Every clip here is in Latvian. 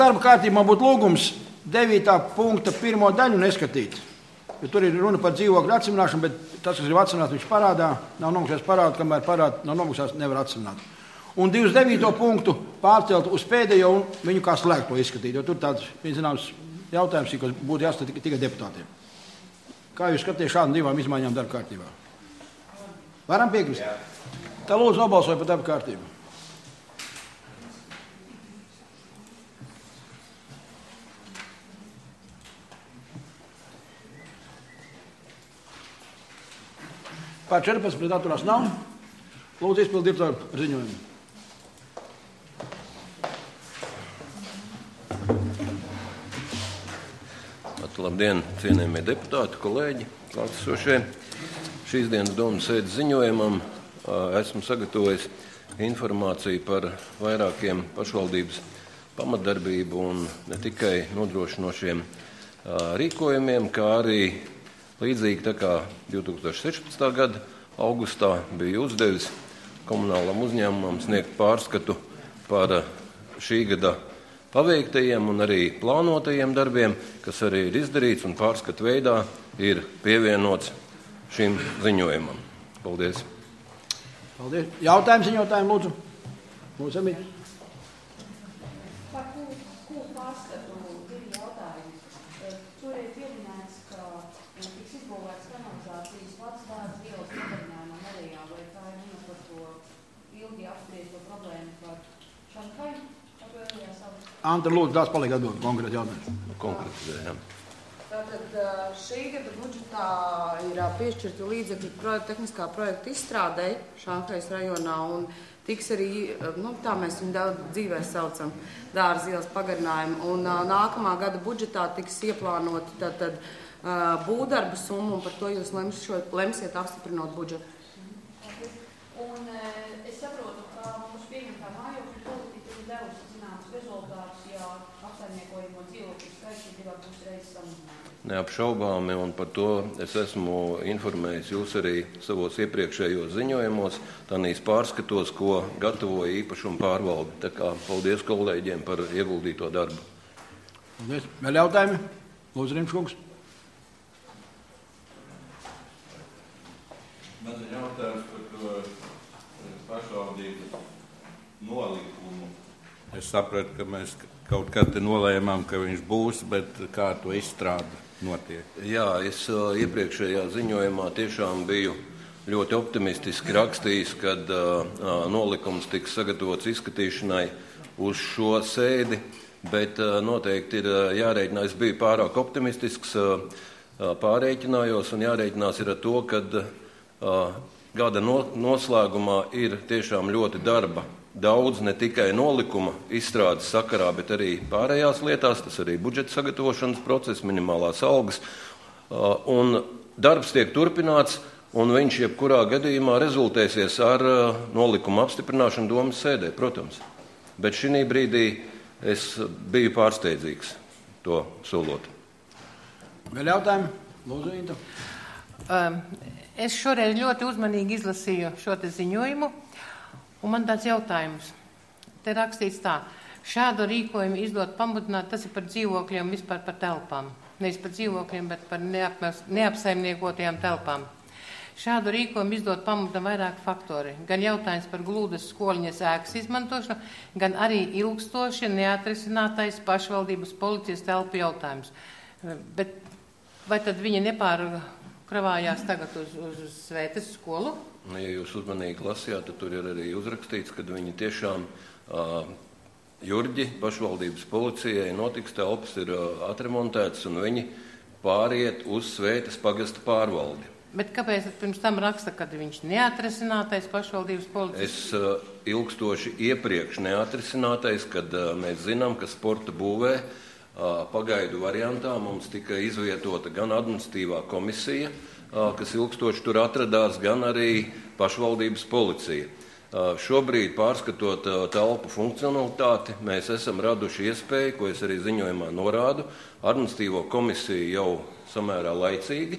Darba kārtībā būtu lūgums 9. punkta 1. daļu neskatīt. Jo tur ir runa par dzīvokļu atsimināšanu, bet tas, kas grib atsimnāt, viņš parādā, nav nomaksājis parādu, kamēr parādu nav nomaksājis, nevar atsimnāt. Un 29. punktu pārcelt uz pēdējo un viņu kā slēgto izskatīt, jo tur tāds, zināms, jautājums, kas būtu jāskatīt tikai deputātiem. Kā jūs skatāties šādām divām izmaiņām darba kārtībā? Varam piekrist? Tā lūdzu nobalsoju par darba kārtību. Pār 14 pret atturās nav. Lūdzu izpildu direktoru ar ziņojumu. Labdien, cienījamie deputāti, kolēģi, klātesošie. Šīs dienas domas sēdes ziņojumam esmu sagatavojis informāciju par vairākiem pašvaldības pamatdarbību un ne tikai nodrošinošiem rīkojumiem, kā arī līdzīgi tā kā 2016. gada augustā bija uzdevis komunālam uzņēmumam sniegt pārskatu par šī gada paveiktajiem un arī plānotajiem darbiem, kas arī ir izdarīts un pārskatu veidā ir pievienots šim ziņojumam. Paldies. Paldies. Jautājums ziņotājiem, lūdzu. Lūdzu, Emīļa. Par kuru pārskatu divi jautājumi. Tur ir pieminēts, ka tiks izbūvēts kanalizācijas Vecdārza ielas pagarinājumā Nelijā, vai tā ir runa par to ilgi apspriesto problēmu par Šankaju? Anta, lūdzu, tās paliek atbildi konkrēti jautājumi. Konkrētizējām. Tātad šī gada budžetā ir piešķirti līdzekļi tehniskā projekta izstrādei Šankhajas rajonā un tiks arī, tā mēs viņu daudz dzīvē saucam, Dārza ielas pagarinājumu. Un nākamā gada budžetā tiks ieplānoti tātad būvdarbu summu un par to jūs lemsiet apstiprinot budžetu. Un es saprotu, ka mums pieņemtā mājokļu politika ir devusi zināms rezultātus, ja apsaimniekojamo dzīvokļu skaits ir 2,5 reizes samazināts. Neapšaubāmi, un par to es esmu informējis jūs arī savos iepriekšējos ziņojumos, tādīs pārskatos, ko gatavoja īpašuma pārvalde. Tā kā paldies kolēģiem par ieguldīto darbu. Paldies. Vēl jautājumi? Lūdzu, Rimškungs. Man ir jautājums par to pašvaldības nolikumu. Es sapratu, ka mēs kaut kad nolēmām, ka viņš būs, bet kā to izstrāda notiek? Jā, es iepriekšējā ziņojumā tiešām biju ļoti optimistiski rakstījis, kad nolikums tiks sagatavots izskatīšanai uz šo sēdi, bet noteikti ir jārēķinā. Es biju pārāk optimistisks, pārēķinājos un jārēķinās ir ar to, kad gada noslēgumā ir tiešām ļoti darba. Daudz ne tikai nolikuma izstrādes sakarā, bet arī pārējās lietās, tas arī budžeta sagatavošanas process, minimālās algas. Un darbs tiek turpināts, un viņš jebkurā gadījumā rezultēsies ar nolikuma apstiprināšanu domas sēdē, protams. Bet šī brīdī es biju pārsteidzīgs to solot. Vēl jautājumi? Lūdzu, Inta. Es šoreiz ļoti uzmanīgi izlasīju šo te ziņojumu. Un man tāds jautājums. Te rakstīts tā, šādu rīkojumu izdot pamudināt, tas ir par dzīvokļiem, vispār par telpām. Nevis par dzīvokļiem, bet par neapsaimniekotajām telpām. Šādu rīkojumu izdot pamudina vairāk faktori. Gan jautājums par glūdas skoliņas ēkas izmantošanu, gan arī ilgstoši neatrisinātais pašvaldības policijas telpu jautājums. Bet vai tad viņi nepārkravājās tagad uz Svētes skolu? Ja jūs uzmanīgi lasījāt, tad tur ir arī uzrakstīts, ka viņi tiešām Jurģi pašvaldības policijai notiks telpas ir atremontētas un viņi pāriet uz Svētes pagasta pārvaldi. Bet kāpēc pirms tam raksta, kad viņš neatrisinātais pašvaldības policijas? Es ilgstoši iepriekš neatrisinātais, kad mēs zinām, ka sporta būvē pagaidu variantā mums tika izvietota gan administratīvā komisija, kas ilgstoši tur atradās, gan arī pašvaldības policija. Šobrīd, pārskatot telpu funkcionalitāti, mēs esam raduši iespēju, ko es arī ziņojumā norādu, administratīvo komisiju jau samērā laicīgi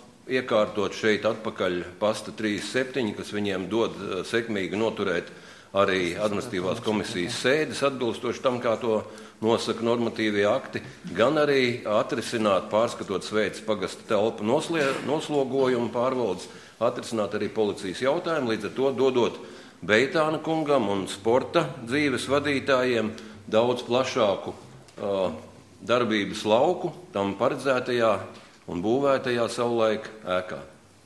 iekārtot šeit atpakaļ pasta 37, kas viņiem dod sekmīgi noturēt arī administratīvās komisijas sēdes atbilstoši tam, kā to nosaka normatīvie akti, gan arī atrisināt, pārskatot Sveitas pagasta telpu noslogojumu pārvaldes, atrisināt arī policijas jautājumu, līdz ar to dodot Beitāna kungam un sporta dzīves vadītājiem daudz plašāku darbības lauku tam paredzētajā un būvētajā savulaik ēkā.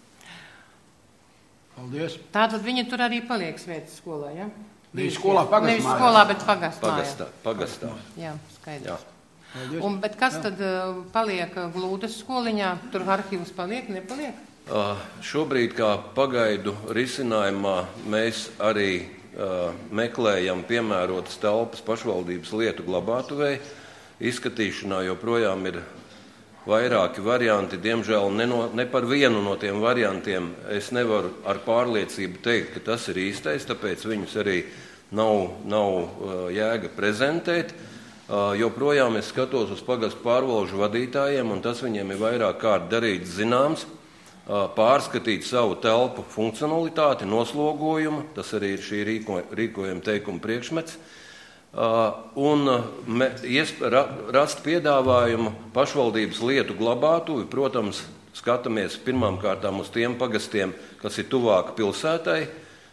Paldies. Tātad viņi tur arī paliek Sveitas skolā, ja? Nevis skolā, pagastmājā. Nevis skolā, bet pagastmājā. Pagastā. Jā, skaidrs. Jā. Bet kas tad paliek Glūdas skoliņā? Tur arhīvs paliek, nepaliek? Šobrīd kā pagaidu risinājumā mēs arī meklējam piemērotas telpas pašvaldības lietu glabātuvei. Izskatīšanā joprojām ir vairāki varianti. Diemžēl ne par vienu no tiem variantiem es nevaru ar pārliecību teikt, ka tas ir īstais, tāpēc viņus arī nav jēga prezentēt. Joprojām es skatos uz pagastu pārvalžu vadītājiem, un tas viņiem ir vairāk kārt darīts zināms, pārskatīt savu telpu funkcionalitāti, noslogojumu, tas arī ir šī rīkojuma teikuma priekšmets, un rast piedāvājumu pašvaldības lietu glabātuvi. Protams, skatāmies pirmām kārtām uz tiem pagastiem, kas ir tuvāk pilsētai,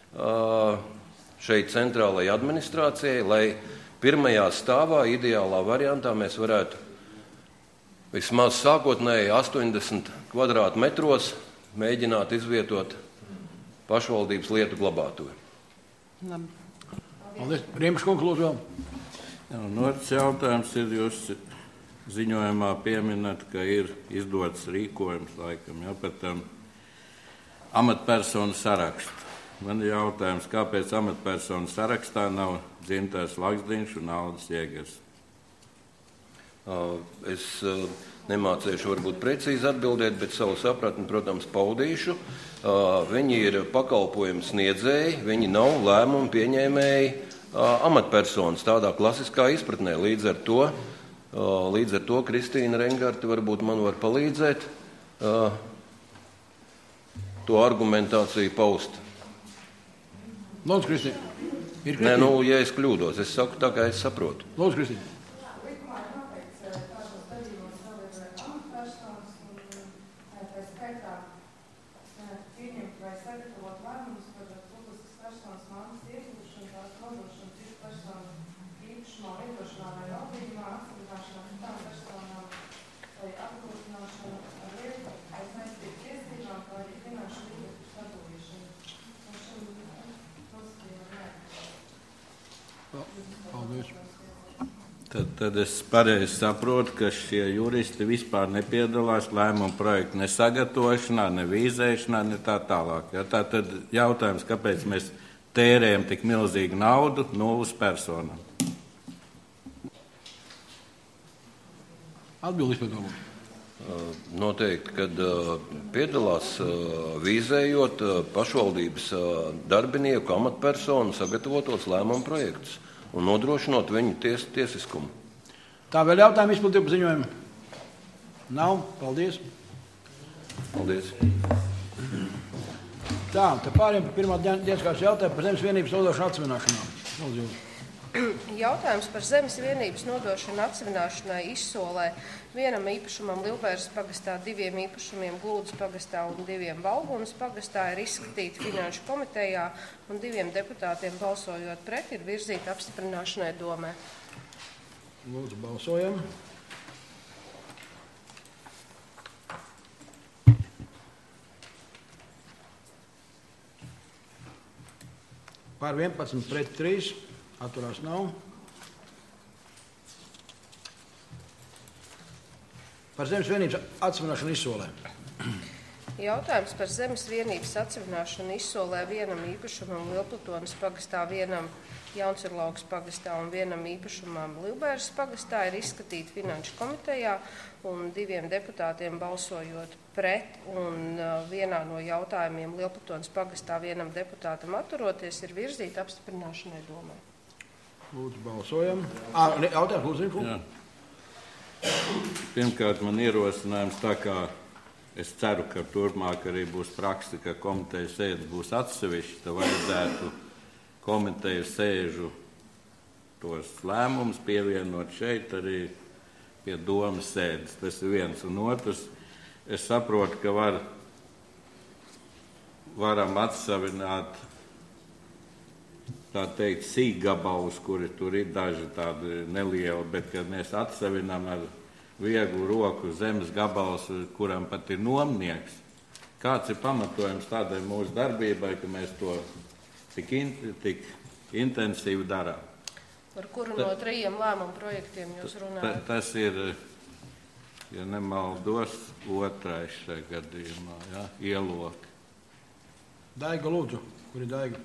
šeit centrālajai administrācijai, lai pirmajā stāvā, ideālā variantā, mēs varētu vismaz sākotnēji 80 kvadrātmetros mēģināt izvietot pašvaldības lietu glabātuvi. Paldies. Riemš kungs, lūdzu vēl. Otrs jautājums ir, jūs ziņojumā pieminat, ka ir izdots rīkojums laikam, par tam amatpersonu sarakstu. Man ir jautājums, kāpēc amatpersonu sarakstā nav Dzintars Laksdiņš un Aldis Jēgers? Es nemācīšu varbūt precīzi atbildēt, bet savu sapratni, protams, paudīšu. Viņi ir pakalpojumu sniedzēji, viņi nav lēmumu pieņēmēji amatpersonas tādā klasiskā izpratnē. Līdz ar to Kristīna Rengarti varbūt man var palīdzēt to argumentāciju paust. Lūdzu, Kristīna. Nē, ja es kļūdos, es saku tā, kā es saprotu. Lūdzu, Kristīna. Tad es pareizi saprotu, ka šie juristi vispār nepiedalās lēmumu projektu ne sagatavošanā, ne vīzēšanā, ne tā tālāk. Ja? Tā tad jautājums, kāpēc mēs tērējam tik milzīgu naudu nulles personām? Atbildīs par to. Noteikti, kad piedalās vīzējot pašvaldības darbinieku amatpersonu sagatavotos lēmumu projektus un nodrošinot viņu tiesiskumu. Tā vēl jautājumi izplatīja par ziņojumu? Nav? Paldies. Paldies. Tā, tad pāriem par pirmā dienas jautājumu par zemes vienības nodošanu atsevināšanā. Jautājums par zemes vienības nodošanu atsevināšanai izsolē vienam īpašumam Lielbēras pagastā, 2 īpašumiem Glūdas pagastā un 2 Valgunas pagastā ir izskatīti Finanšu komitejā un 2 deputātiem balsojot pret ir virzīta apstiprināšanai domē. Lūdzu, balsojam. Par 11 pret 3. Atturās nav. Par zemes vienības atsevināšanu izsolē. Jautājums par zemes vienības atsevināšanu izsolē vienam īpašumam Lielplatonas pagastā, vienam Jauncirlaugas pagastā un vienam īpašumam Lielbēras pagastā ir izskatīti Finanšu komitejā un 2 deputātiem balsojot pret un vienā no jautājumiem Lielplatonas pagastā vienam deputātam atturoties ir virzīta apstiprināšanai domē. Lūdzu, balsojam. Jautājums, lūdzu, Jā. Pirmkārt, man ierosinājums tā kā es ceru, ka turpmāk arī būs praksa, ka komitejas sēdes būs atsevišķi, tad vajadzētu komiteju sēžu tos lēmumus pievienot šeit arī pie domas sēdes. Tas ir viens. Un otrs, es saprotu, ka varam atsavināt, tā teikt, sīkgabalus, kuri tur ir daži tādi nelieli, bet kad mēs atsavinām ar vieglu roku zemes gabalus, kuram pat ir nomnieks, kāds ir pamatojums tādai mūsu darbībai, ka mēs to tik intensīvi darām? Par kuru no 3 lēmumu projektiem jūs runājat? Tas ir, ja nemaldos, 2. šajā gadījumā, ja? Ieloki. Daiga lūdzu. Kur ir Daiga?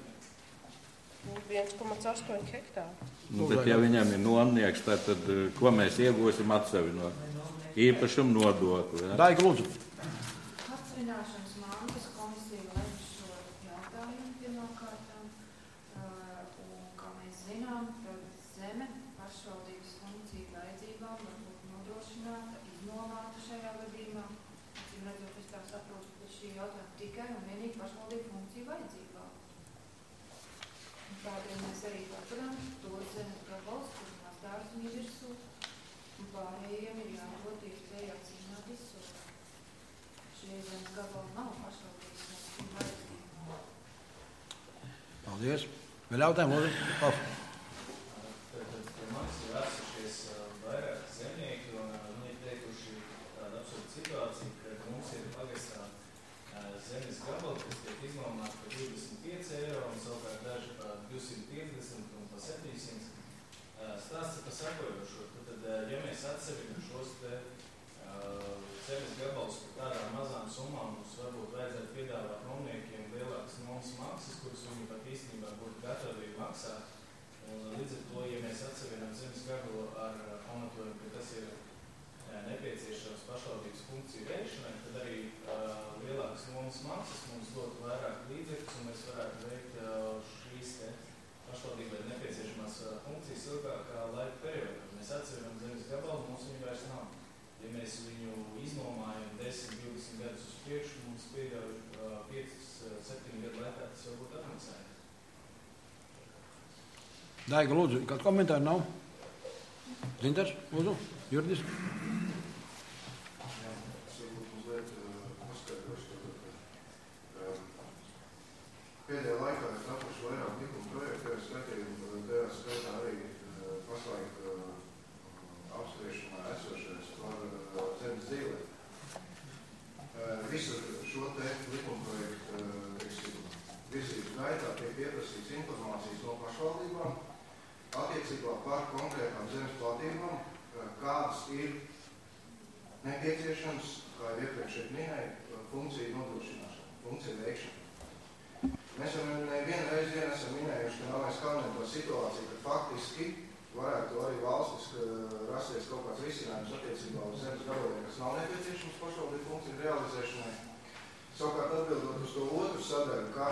1,8 hektāru. Bet ja viņam ir nomnieks, tad ko mēs iegūsim atsevinot? Īpašumu nodokli. Ja? Daiga lūdzu. Atsevināšanas mantas komisija lēma šo jautājumu pirmkārtām. Un, kā mēs zinām, tad zeme pašvaldības funkciju vajadzībām var būt nodrošināta, iznomāta šajā gadījumā. Acīm redzot, es tā saprotu, ka šī jautājuma tikai un vienīgi pašvaldību funkciju vajadzībām. Un tādēļ mēs arī paturam to zemes gabalus, kur mazdārs un virsū, un pārējiem ir jādod iespēja atcīmēt izsūtu. Šie zemes gabali nav pašvaldības funkciju vajadzībām. Paldies. Vēl jautājumi, lūdzu? Pie manis ir vērsušies vairāk zemnieki, un viņi ir teikuši tādu absurdu situāciju, ka mums ir pagastā zemes gabali, kas tiek iznomāti par 25 eiro, un savukārt daži par 250 un par 700. Stāsts par sakojošo. Tad, ja mēs atsevinām šos te zemes gabalus par tādām mazām summām, mums varbūt vajadzētu piedāvāt nomniekiem lielākas nomas maksas, kuras viņi pat īstenībā būtu gatavi maksāt. Un līdz ar to, ja mēs atsevinām zemes gabalu ar pamatojumu, ka tas ir nepieciešams pašvaldības funkciju veikšanai, tad arī lielākas nomas maksas mums dotu vairāk līdzekļus, un mēs varētu veikt šīs te pašvaldībai nepieciešamās funkcijas ilgākā laika periodā. Mēs atsevinām zemes gabalu, mums viņu vairs nav. Ja mēs viņu iznomājam 10, 20 gadus uz priekšu, mums pieļauj 5, 7 gadu laikā tas jau būtu atmaksājums. Daiga, lūdzu, kādu komentāru nav? Zintars, lūdzu, juridiski. Jā, es varbūt mazliet paskaidrošu, ka pēdējā laikā es atrašu vairāk likuma projektu, tajā skaitā arī pašlaik apspriešanā esošais par zemes dzīvē. Visu šo te likumprojektu virzības gaitā tiek pieprasīts informācijas no pašvaldībām attiecībā par konkrētām zemes platībām, kādas ir nepieciešams, kā jau iepriekš šeit minēju, funkciju nodrošināšana, funkciju veikšana. Mēs jau nevienreiz esam minējuši, ka nav aizkārnēt to situāciju, ka faktiski varētu arī valstiski rasties kaut kāds risinājums attiecībā uz zemes gabaliem, kas nav nepieciešams pašvaldību funkciju realizēšanai. Savukārt atbildot uz to otru sadaļu, ka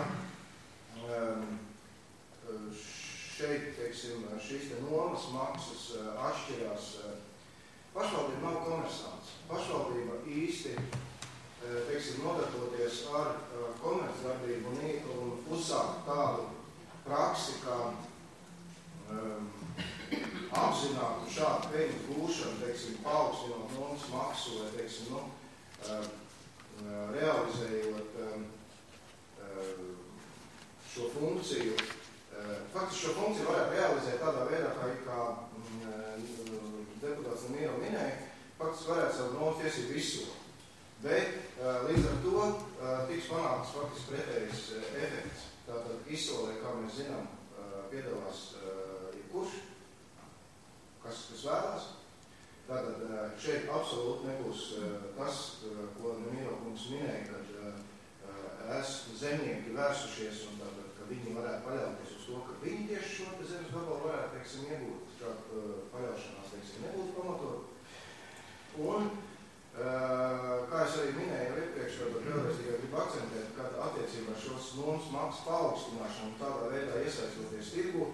šeit, teiksim, šīs te nomas maksas atšķirās. Pašvaldība nav komersants. Pašvaldība īsti, teiksim, nodarboties ar komercdarbību un uzsākt tādu praksi, kā apzinātu šādu peļņu gūšanu, teiksim, paaugstinot nomas maksu vai, teiksim, realizējot šo funkciju. Faktiski šo funkciju varētu realizēt tādā veidā, kā deputāts Nemīro minēja, faktiski varētu savu nomas tiesību izsūt. Bet līdz ar to tiks panākts faktiski pretējs efekts. Tātad izsolē, kā mēs zinām, piedalās jebkurš, kas vēlās. Tātad šeit absolūti nebūs tas, ko Nemīro kungs minēja, kad zemnieki vērsušies un tātad, ka viņi varētu paļauties uz to, ka viņi tieši šo zemes gabalu varētu, teiksim, iegūt. Šāda paļaušanās, teiksim, nebūtu pamatot. Un, kā es arī minēju iepriekš, tad vēlreiz tikai gribu akcentēt, kad attiecībā šos nomas maksas paaugstināšanu tādā veidā iesaistoties tirgu,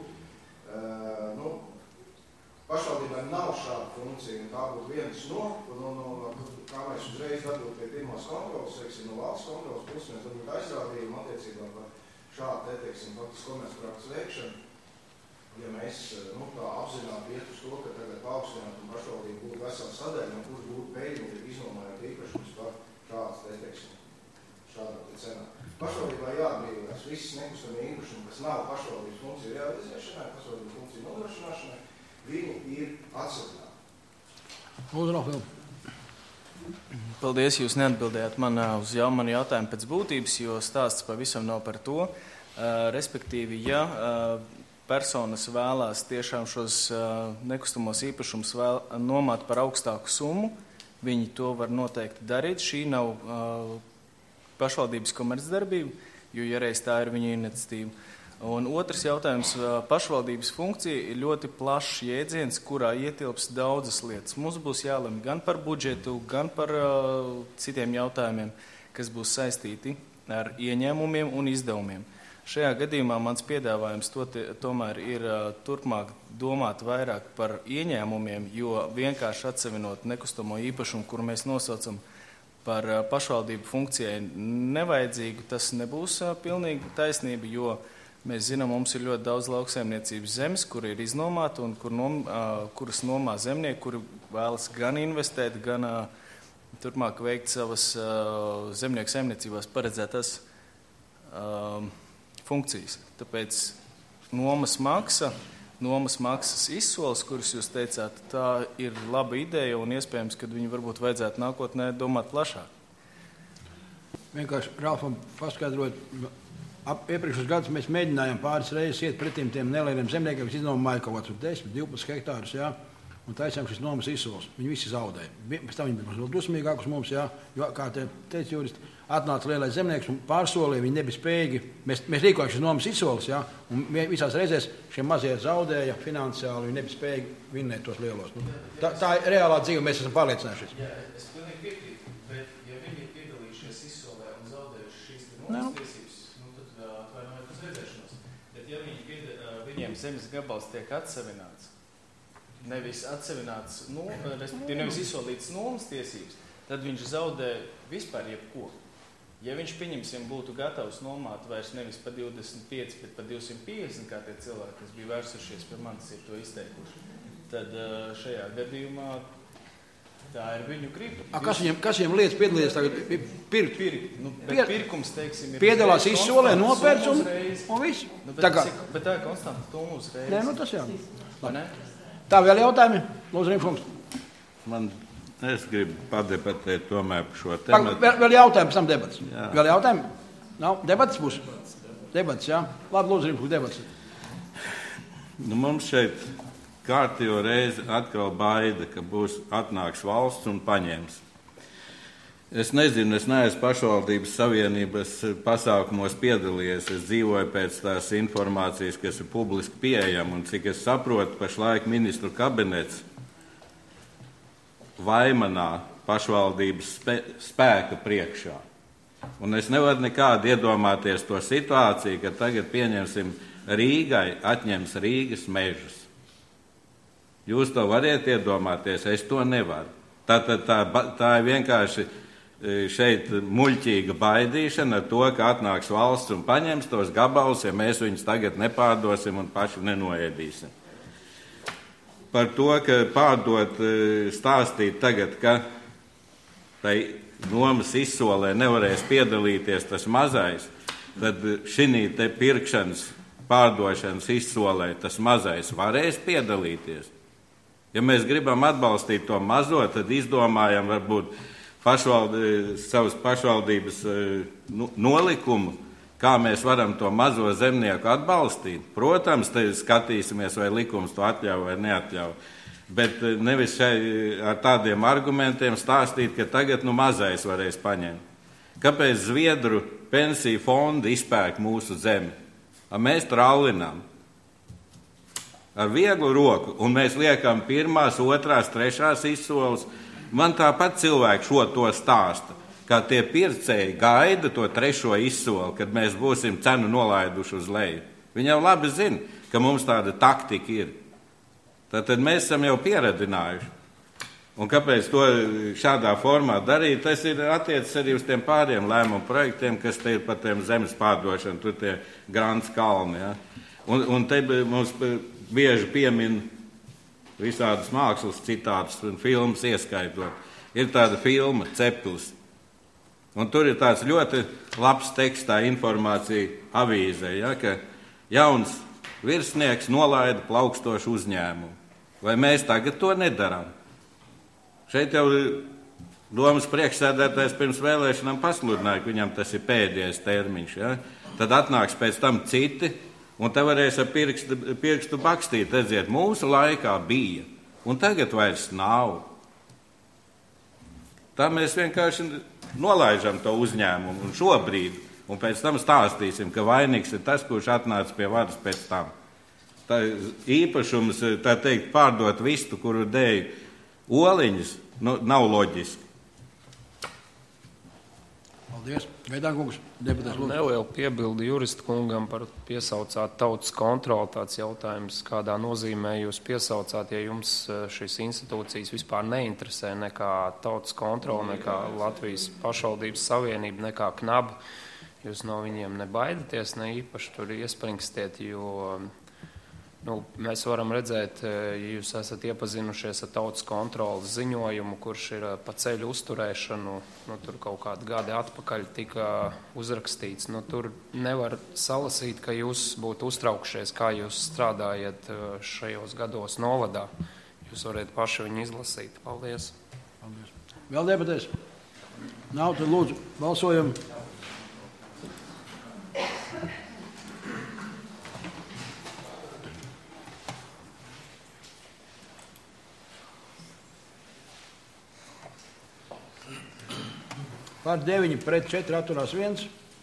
pašvaldībai nav šāda funkcija, un tā būtu viens kā mēs uzreiz dabūtu pie pirmās kontrolas, teiksim, no valsts kontrolas puses, mēs dabūtu aizrādījumu attiecībā par šādu, teiksim, faktiski komercprakses veikšanu, ja mēs tā apzināti iet uz to, ka tagad paaugstināt un pašvaldību būtu vesela sadaļa, un kurš būtu peļņīgi iznomājot īpašums par šādas, teiksim, šādā cenā. Pašvaldībā jāatbrīvās visas nekustamie īpašumi, kas nav pašvaldības funkciju realizēšanai, pašvaldības funkciju nodrošināšanai, viņi ir atsargāti. Paldies, jūs neatbildējāt man uz manu jautājumu pēc būtības, jo stāsts pavisam nav par to. Respektīvi, ja personas vēlās tiešām šos nekustamos īpašumus nomāt par augstāku summu, viņi to var noteikti darīt. Šī nav pašvaldības komercdarbība, jo ja reiz tā ir viņa iniciatīva. Un otrs jautājums, pašvaldības funkcija ir ļoti plašs jēdziens, kurā ietilps daudzas lietas. Mums būs jālemj gan par budžetu, gan par citiem jautājumiem, kas būs saistīti ar ieņēmumiem un izdevumiem. Šajā gadījumā mans piedāvājums tomēr ir turpmāk domāt vairāk par ieņēmumiem, jo vienkārši atsevinot nekustamo īpašumu, kuru mēs nosaucam par pašvaldību funkcijai nevajadzīgu, tas nebūs pilnīgi taisnība, jo mēs zinām, mums ir ļoti daudz lauksaimniecības zemes, kur ir iznomāta un kuras nomā zemnieki, kuri vēlas gan investēt, gan turpmāk veikt savas zemnieku saimniecībās paredzētas funkcijas. Tāpēc nomas maksas izsoles, kuras jūs teicāt, tā ir laba ideja un iespējams, ka viņi varbūt vajadzētu nākotnē domāt plašāk. Vienkārši Ralfam paskaidrot, iepriekšos gadus mēs mēģinājām pāris reizes iet pretim tiem nelieliem zemniekiem, kas iznomāja kaut kāds 10, 12 hektārus, jā, un taisām šis nomas izsoles. Viņi visi zaudēja. Pēc tam viņi bija vēl dusmīgāk uz mums, jā, jo, kā te teica juristi, atnāca lielais zemnieks un pārsolīja, viņi nebija spējīgi. Mēs rīkojām šis nomas izsoles, jā, un visās reizēs šie mazie zaudēja finansiāli, viņi nebija spējīgi vinnēt tos lielos. Tā ir reālā dzīve, mēs esam pārliecinājušies. Jā, es pilnīgi piekrītu, bet ja viņi ir piedalījušies izsolē un zaudējuši šīs nomas tiesības, tad atvainojiet uz redzēšanos. Bet ja viņiem zemes gabals tiek atsevināts, nevis izsolītas nomas tiesības, tad viņš zaudē vispār jebko. Ja viņš, pieņemsim, būtu gatavs nomāt vairs nevis pa 25, bet pa 250, kā tie cilvēki, kas bija vērsušies pie manis, ir to izteikuši, tad šajā gadījumā tā ir viņu griba. Kas viņiem lietas piedalīties tagad? Pirkt. Bet pirkums, teiksim, ir piedalās izsolē, nopērts un viss. Bet tā ir konstanta tūma uzreiz. Nē, tas jā. Tā vēl jautājumi? Lūdzu, Rimfungs. Es gribu padebatēt tomēr par šo tēmu. Vēl jautājumi, pēc tam debats. Jā. Vēl jautājumi? Nav? Debats būs? Debats, jā. Labi, lūdzu, Rimfungs, debats. Mums šeit kārtējo reizi atkal baida, ka atnāks valsts un paņems. Es nezinu, es neesmu pašvaldības savienības pasākumos piedalījies. Es dzīvoju pēc tās informācijas, kas ir publiski pieejama, un cik es saprotu, pašlaik ministru kabinets vaimanā pašvaldības spēka priekšā. Un es nevaru nekādi iedomāties to situāciju, ka tagad pieņemsim Rīgai, atņems Rīgas mežus. Jūs to variet iedomāties, es to nevaru. Tā ir vienkārši šeit muļķīga baidīšana ar to, ka atnāks valsts un paņems tos gabalus, ja mēs viņus tagad nepārdosim un paši nenoēdīsim. Par to, ka pārdot, stāstīt tagad, ka tai nomas izsolē nevarēs piedalīties tas mazais, tad šī te pirkšanas, pārdošanas izsolē tas mazais varēs piedalīties. Ja mēs gribam atbalstīt to mazo, tad izdomājam varbūt savas pašvaldības nolikumu, kā mēs varam to mazo zemnieku atbalstīt. Protams, te skatīsimies, vai likums to atļauj vai neatļauj. Bet nevis ar tādiem argumentiem stāstīt, ka tagad mazais varēs paņemt. Kāpēc Zviedru pensiju fondi izpērk mūsu zemi? Mēs trallinām ar vieglu roku, un mēs liekam 1., 2., 3. izsoles. Man tāpat cilvēki šo to stāsta, kā tie pircēji gaida to 3. izsoli, kad mēs būsim cenu nolaiduši uz leju. Viņi jau labi zina, ka mums tāda taktika ir. Tātad mēs esam jau pieradinājuši. Un kāpēc to šādā formā darīt? Tas ir attiecas arī uz tiem pāriem lēmumu projektiem, kas te ir par tiem zemes pārdošanu, tur tie Grants kalni. Ja? Un te mums bieži piemin visādas mākslas citātus un filmas ieskaitot. Ir tāda filma Ceplis. Un tur ir tāds ļoti labs tekstā informācija avīzē, ja, ka jauns virsnieks nolaida plaukstošu uzņēmumu. Vai mēs tagad to nedarām? Šeit jau domas priekšsēdētājs pirms vēlēšanām pasludināja, ka viņam tas ir pēdējais termiņš. Ja? Tad atnāks pēc tam citi, un te varēs ar pirkstu bakstīt, redziet, mūsu laikā bija, un tagad vairs nav. Tā mēs vienkārši nolaižam to uzņēmumu un šobrīd, un pēc tam stāstīsim, ka vainīgs ir tas, kurš atnāca pie varas pēc tam. Tā īpašums, tā teikt, pārdot vistu, kuru dēļ oliņas, nav loģiski. Paldies. Gaidām, kungs, deputāts lūdzu. Nelielu piebildi juristu kungam par piesaucāt tautas kontroli. Tāds jautājums, kādā nozīmē jūs piesaucāt, ja jums šīs institūcijas vispār neinteresē, nekā tautas kontroli, nekā Latvijas pašvaldības savienība, nekā KNAB. Jūs no viņiem nebaidaties, ne īpaši tur iespringstiet, jo mēs varam redzēt, ja jūs esat iepazinušies ar tautas kontrolas ziņojumu, kurš ir pa ceļu uzturēšanu, tur kaut kādi gadi atpakaļ tika uzrakstīts. Tur nevar salasīt, ka jūs būtu uztraukšies, kā jūs strādājat šajos gados novadā. Jūs varat paši viņu izlasīt. Paldies. Paldies. Vēl debatēs? Nav, tad lūdzu, balsojam. Par 9 pret 4 atturās 1.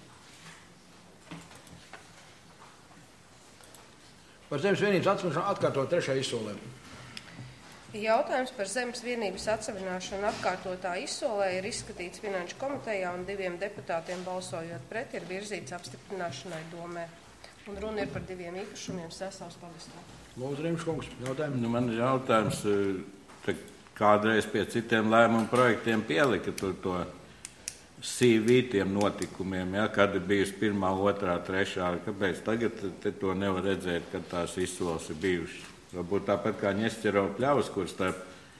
Par zemes vienības atsevināšanu atkārtot 3. izsolē. Jautājums par zemes vienības atsevināšanu atkārtotā izsolē ir izskatīts Finanšu komitejā un 2 deputātiem balsojot pret ir virzīts apstiprināšanai domē. Un runa ir par 2 īpašumiem Sesavas pagastā. Lūdzu, Rimškungs, jautājums. Man ir jautājums, kādreiz pie citiem lēmumu projektiem pielika tur to CV tiem notikumiem, ja, kad ir bijusi 1., 2., 3. Kāpēc tagad to nevar redzēt, kad tās izsoles ir bijušas? Varbūt tāpat kā Ņesķerova pļavas, kur starp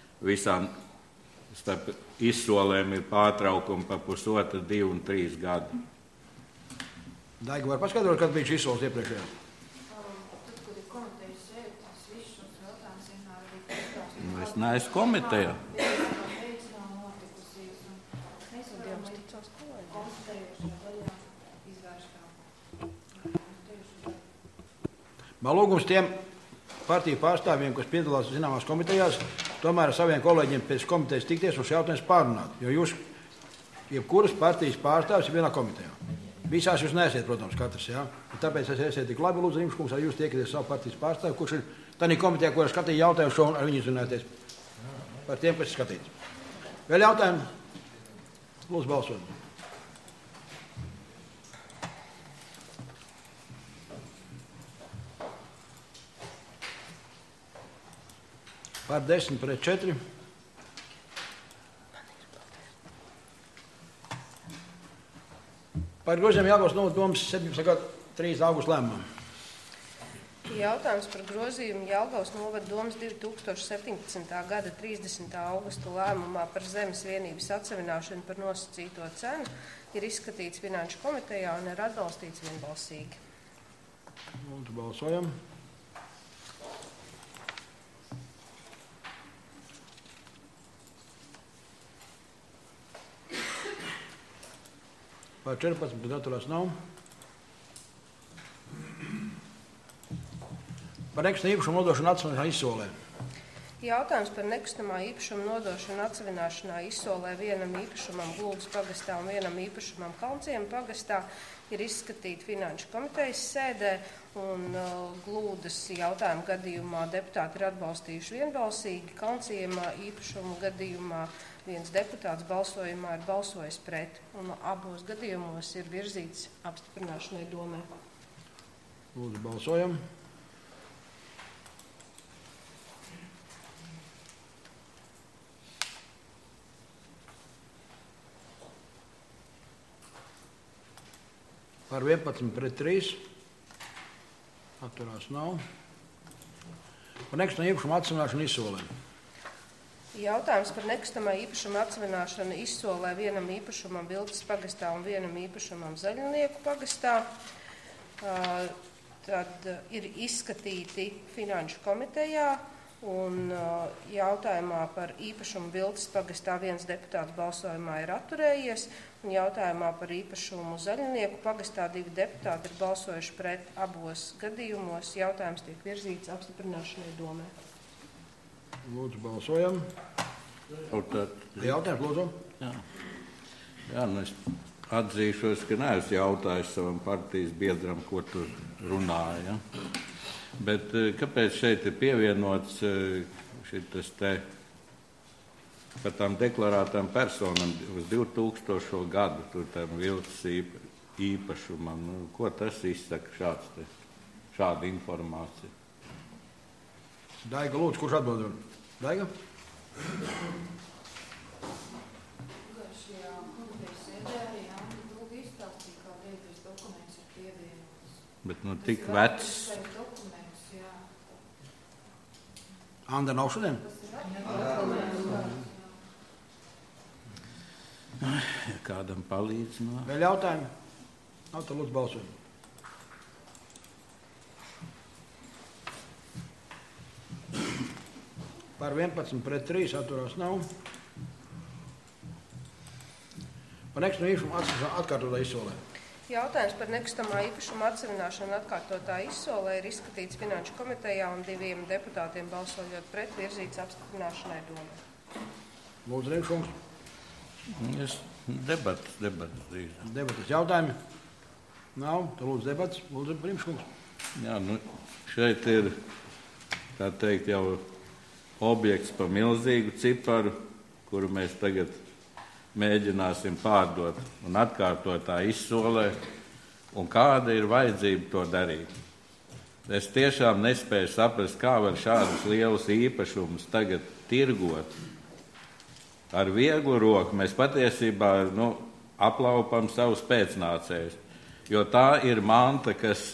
izsolēm ir pārtraukumi pa 1,5, 2 un 3 gadu. Daiga, var paskaidrot, kad bija šis izsoles iepriekšējā? Tad, kad ir komitejas sēde, tas viss šos jautājumus vienmēr arī pastāstīt. Es neesmu komitejā. Lūgums tiem partiju pārstāvjiem, kas piedalās zināmās komitejās, tomēr ar saviem kolēģiem pēc komitejas tikties un šis jautājums pārunāt. Jo jūs, jebkuras partijas pārstāvis ir vienā komitejā. Visās jūs neesiet, protams, katrs. Ja? Tāpēc es esiet tik labi, lūdzu, Rimškungs, arī jūs tiekaties savu partijas pārstāvi, kurš ir tādā komitejā, kurā skatīja jautājumu šo un ar viņu izrunāties par tiem, kas ir skatīts. Vēl jautājumi? Lūdzu, balsot. Par 10 pret 4. Par grozījumiem Jelgavas novada domas 17. gada 3. augusta lēmumam. Jautājums par grozījumu Jelgavas novada domas 2017. gada 30. augusta lēmumā par zemes vienības atsevināšanu par nosacīto cenu ir izskatīts Finanšu komitejā un ir atbalstīts vienbalsīgi. Lūdzu, balsojam. Par 14, bet atturās nav. Par nekustamā īpašuma nodošanu atsevināšanā izsolē. Jautājums par nekustamā īpašuma nodošanu atsevināšanā izsolē vienam īpašumam Glūdas pagastā un vienam īpašumam Kalnciema pagastā ir izskatīti Finanšu komitejas sēdē, un Glūdas jautājumu gadījumā deputāti ir atbalstījuši vienbalsīgi, Kalnciema īpašumu gadījumā viens deputāts balsojumā ir balsojis pret, un abos gadījumos ir virzīts apstiprināšanai domē. Lūdzu, balsojam. Par 11-3. Atturās nav. Par nekustamā īpašuma atsevināšanu izsolēm. Jautājums par nekustamā īpašuma atsevināšanu izsolē vienam īpašumam Viltas pagastā un vienam īpašumam Zaļnieku pagastā. Tad ir izskatīti Finanšu komitejā un jautājumā par īpašumu Viltas pagastā viens deputāts balsojumā ir atturējies un jautājumā par īpašumu Zaļnieku pagastā 2 deputāti ir balsojuši pret abos gadījumos. Jautājums tiek virzīts apstiprināšanai domē. Lūdzu, balsojam. Jautājums, lūdzu. Jā, es atzīšos, ka neesmu jautājis savam partijas biedram, ko tur runāja. Bet kāpēc šeit ir pievienots šitas te par tām deklarētām personām uz 2000. gadu, tur tam Viltas īpašumam? Ko tas izsaka šāda informācija? Daiga, lūdzu, kurš atbild? Daiga? Šajā komitejas sēdē arī Anda Dulga izstāstīja, kādēļ tas dokuments ir pievienots. Bet tik vecs. Anda nav šodien? Ja kādam palīdz, no. Vēl jautājumi? Nav, tad lūdzu balsojam. Par 11-3 atturās nav. Par nekustamā īpašuma atsevināšanu atkārtotā izsolē. Jautājums par nekustamā īpašuma atsevināšanu atkārtotā izsolē ir izskatīts Finanšu komitejā un 2 deputātiem balsojot pret virzīts apstiprināšanai domē. Lūdzu, Rimškungs. Debatas drīzāk. Debatas jautājumi? Nav, tad lūdzu debats. Lūdzu, Rimškungs. Jā, šeit ir, tā teikt, jau objekts pa milzīgu ciparu, kuru mēs tagad mēģināsim pārdot un atkārtotā izsolē, un kāda ir vajadzība to darīt. Es tiešām nespēju saprast, kā var šādus lielus īpašumus tagad tirgot. Ar vieglu roku mēs patiesībā aplaupam savus pēcnācējus, jo tā ir manta, kas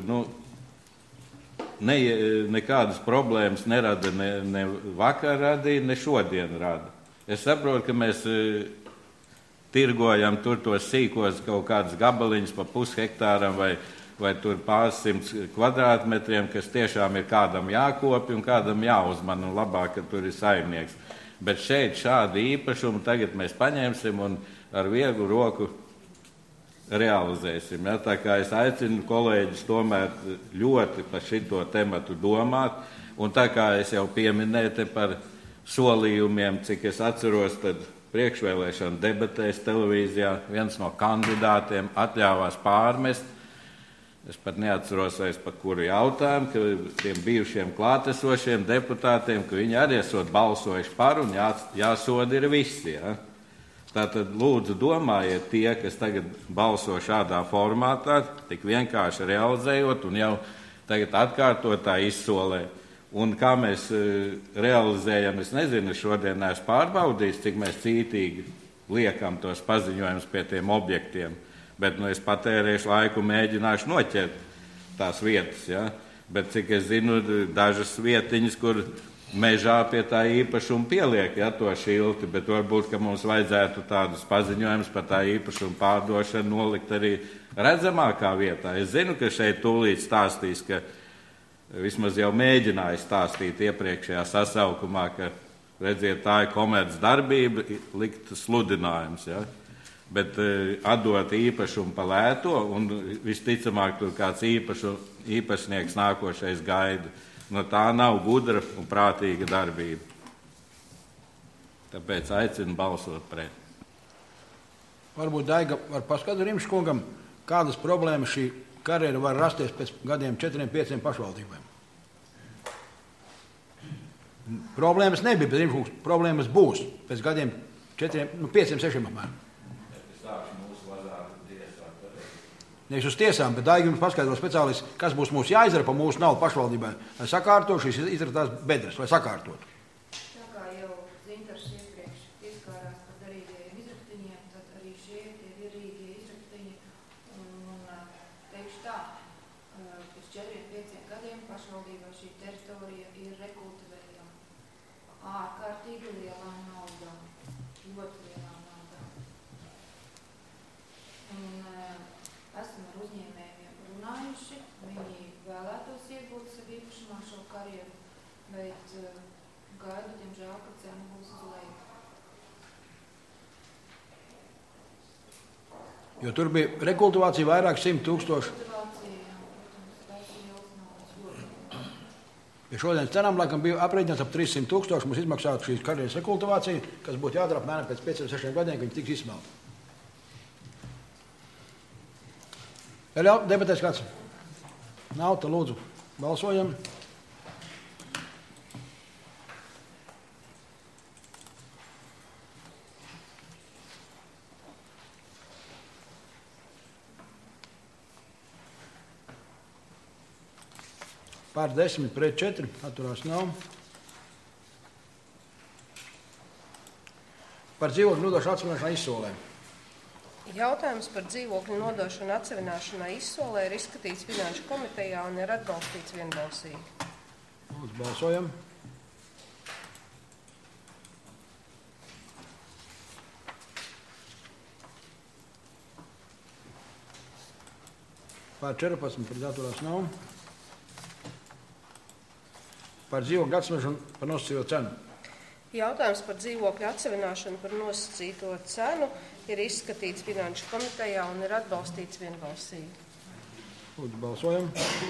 nekādas problēmas nerada ne vakar radīja, ne šodien rada. Es saprotu, ka mēs tirgojam tur tos sīkos kaut kādus gabaliņus pa pushektāram vai tur pāris 100 kvadrātmetriem, kas tiešām ir kādam jākopi un kādam jāuzman, un labāk, ka tur ir saimnieks. Bet šeit šādu īpašumu tagad mēs paņemsim un ar vieglu roku realizēsim. Ja? Tā kā es aicinu kolēģis tomēr ļoti par šito tematu domāt, un tā kā es jau pieminēju te par solījumiem, cik es atceros, tad priekšvēlēšana debatēs televīzijā viens no kandidātiem atļāvās pārmest, es pat neatceros vairs par kuru jautājumu, ka tiem bijušiem klātesošiem deputātiem, ka viņi arī esot balsojuši par un jāsoda ir visi. Ja? Tātad lūdzu domājiet tie, kas tagad balso šādā formātā, tik vienkārši realizējot un jau tagad atkārtotā izsolē. Un kā mēs realizējam, es nezinu, šodien neesmu pārbaudījis, cik mēs cītīgi liekam tos paziņojumus pie tiem objektiem, bet es patērēšu laiku, mēģināšu noķert tās vietas. Ja? Bet cik es zinu, dažas vietiņas, kur mežā pie tā īpašuma pieliek to šilti, bet varbūt, ka mums vajadzētu tādus paziņojumus par tā īpašuma pārdošanu nolikt arī redzamākā vietā. Es zinu, ka šeit tūlīt stāstīs, ka vismaz jau mēģināja stāstīt iepriekšējā sasaukumā, ka, redziet, tā ir komerc darbība, likt sludinājums. Ja? Bet atdot īpašumu pa lēto, un visticamāk tur kāds īpašnieks nākošais gaida. Tā nav gudra un prātīga darbība. Tāpēc aicinu balsot pret. Varbūt Daiga var paskaidrot Rimškungam, kādas problēmas šī karjera var rasties pēc gadiem 4-5 pašvaldībām. Problēmas nebija, bet Rimškungs, problēmas būs pēc gadiem 5-6 apmēram. Nevis uz tiesām, bet Daiga jums paskaidro speciālisti, kas būs mūsu jāizdara pa mūsu naudu pašvaldībai, lai sakārto šīs izdarītās bedres, lai sakārtotu. Tā kā jau Zintars iepriekš pieskārās par derīgajiem izraktiņiem, tad arī šie tie derīgie izraktiņi Un teikšu tā, pēc 4-5 gadiem pašvaldībā šī teritorija ir rekultivējama ārkārtīgi lielā naudā, ļoti lielā naudā. Un esam ar uzņēmējiem runājuši, viņi vēlētos iegūt sev īpašumā šo karjeru, bet gaidu, diemžēl, ka cena būs uz leju. Jo tur bija rekultivācija vairāk 100 000. Ja šodienas cenām, laikam, bija aprēķināts ap 300 000, mums izmaksātu šīs karjeras rekultivācija, kas būtu jādara apmēram pēc 5-6 gadiem, kad viņi tiks izsmelti. Vēl jau debatēs kāds? Nav, tad lūdzu, balsojam. Pār 10, pret 4, atturās nav. Par dzīvokļu nodošanu atsevināšanai izsolē. Jautājums par dzīvokļu nodošanu atsevināšanai izsolē ir izskatīts Finanšu komitejā un ir atbalstīts vienbalsīgi. Lūdzu, balsojam. Pār 14, pret atturās nav. Par dzīvokļu atsevināšanu par nosacīto cenu. Jautājums par dzīvokļu atsevināšanu par nosacīto cenu ir izskatīts Finanšu komitejā un ir atbalstīts vienbalsīgi. Lūdzu, balsojam.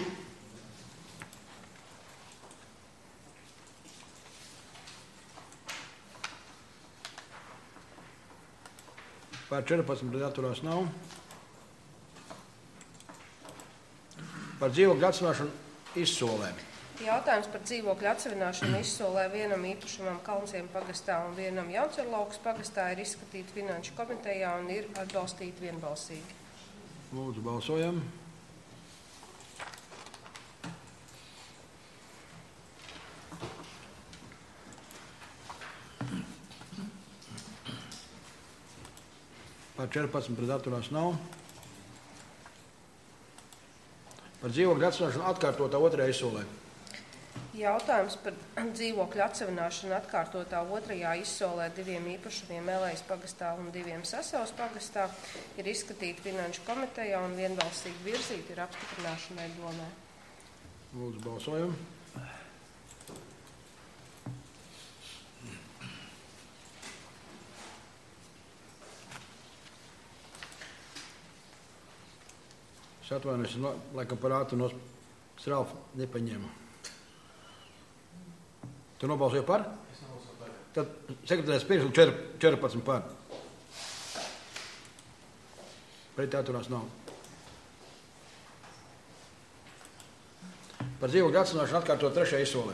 Pār 14, pret atturās nav. Par dzīvokļu atsevināšanu izsolē. Jautājums par dzīvokļu atsevināšanu izsolē vienam īpašumam Kalnsiem pagastā un vienam Jauncerlaukas pagastā ir izskatīts Finanšu komitejā un ir atbalstīti vienbalsīgi. Lūdzu, balsojam. Par 14, pret atturās nav. Par dzīvokļu atsevināšanu atkārtotā otrajā izsolē. Jautājums par dzīvokļu atsevināšanu atkārtotā otrajā izsolē diviem īpašumiem Elejas pagastā un diviem Sasavas pagastā ir izskatīti Finanšu komitejā un vienbalsīgi virzīti ir apstiprināšanai domē. Lūdzu, balsojam. Es atvainojos, laikam par ātru no strāfu nepaņēmu. Tu nobalsoji par? Es nobalsoju par. Tad sekretārs pirms 14 par. Pret atturās nav. Par dzīvokļu atsevināšanu atkārtot trešajā izsolē.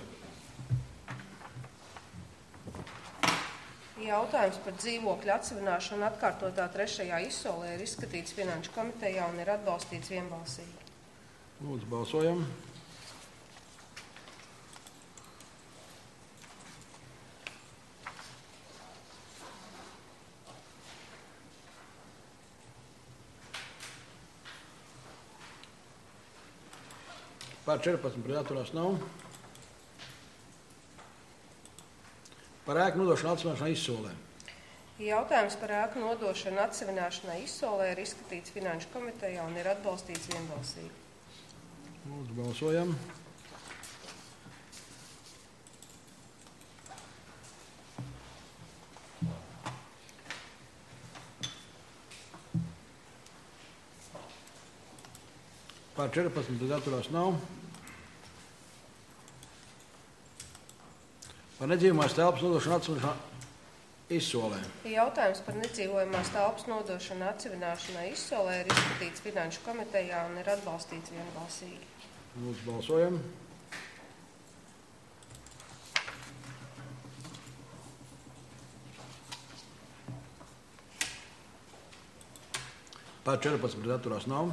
Jautājums par dzīvokļu atsevināšanu atkārtotā trešajā izsolē ir izskatīts Finanšu komitejā un ir atbalstīts vienbalsīgi. Lūdzu, balsojam. Pār 14, pret atturās nav. Par ēku nodošanu atsevināšanai izsolē. Jautājums par ēku nodošanu atsevināšanai izsolē ir izskatīts Finanšu komitejā un ir atbalstīts vienbalsīgi. Lūdzu, balsojam. Pār 14, pret atturās nav. Par nedzīvojamās telpas nodošanu atsevināšanai izsolē. Jautājums par nedzīvojamās telpas nodošanu atsevināšanai izsolē ir izskatīts Finanšu komitejā un ir atbalstīts vienbalsīgi. Lūdzu, balsojam. Pār 14, pret atturās nav.